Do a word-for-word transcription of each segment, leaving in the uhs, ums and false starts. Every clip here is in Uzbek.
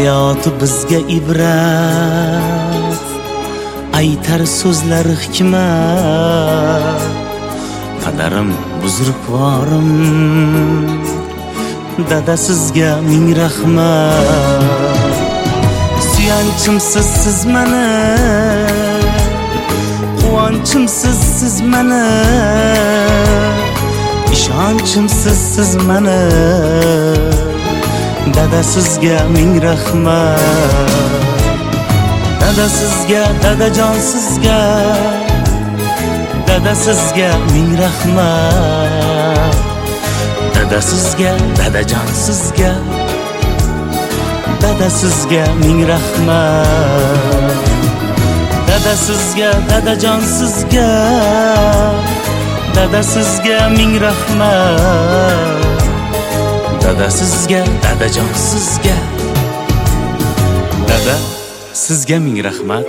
hayoti bizga ibrat, aytar so'zlar hikmat. Padarim, buzrukvorim, dada sizga ming rahmat. Suyanchimsiz siz meni, quvonchimsiz siz meni, ishonchimsiz siz meni. Dada sizga ming rahmat. Dada sizga, dadajon sizga, dada sizga ming rahmat. Dada sizga, dadajon sizga, dada sizga ming rahmat. Dada sizga, dadajon sizga, dada sizga ming rahmat. Dada sizga, dadajon sizga, dada sizga ming rahmat.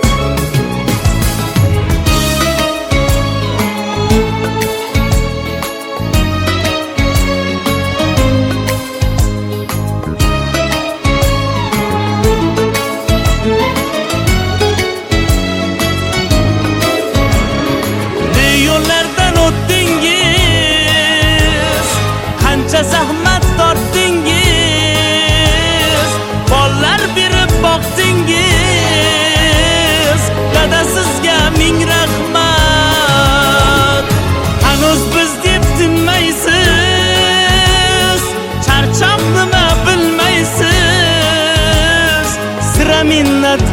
Ne yo'llardan o'tdingiz, qancha zahmat tortdingiz, bollar berib boqdingiz. Dada sizga ming rahmat. Hanuz biz deb tinmaysiz, charchoq nima bilmaysiz, sira minnat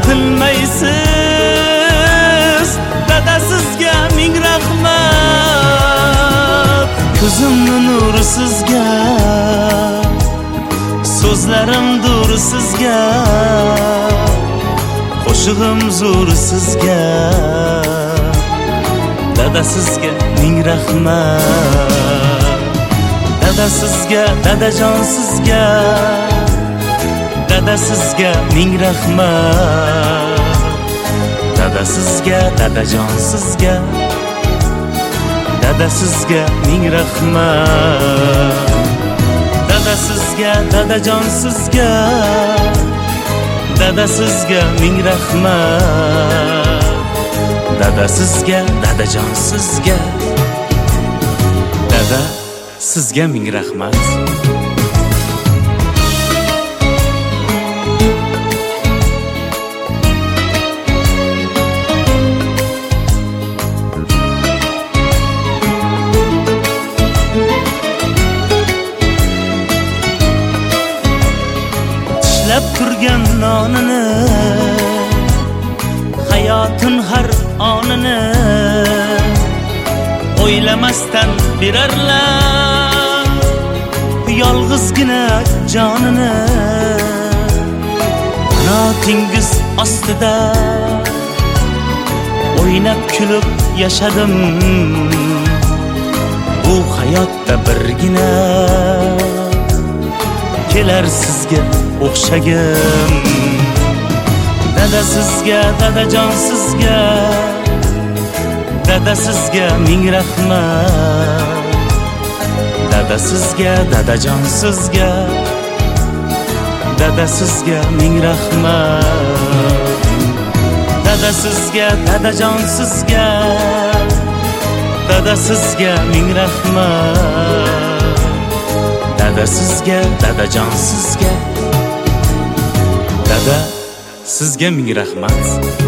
qilmaysiz. Dada sizga ming rahmat. Ko'zimning nuri sizga, so'zlarim duri sizga, qo'shig'im zo'r sizga. Dada sizga ming rahmat. Dada sizga, dadajon sizga, dada sizga ming rahmat. Dada sizga, dadajon sizga, dada sizga ming rahmat. Dada sizga, dadajon sizga, dada sizga ming rahmat. Dada sizga, dadajon sizga, dada sizga ming rahmat. Tishlab turgan nonini, hayotin har onini o'ylamasdan berarlar yolg'izgina jonini. Qanotingiz ostida o'ynab kulib yashadim, bu hayotda birgina kelar sizga o'xshagim. Dada sizga, dadajon sizga, dada sizga ming rahmat. Dada sizga, dadajon sizga, dada sizga ming rahmat. Dada sizga, dadajon sizga, dada sizga ming rahmat. Dada sizga, dadajon sizga, dada sizga ming rahmat.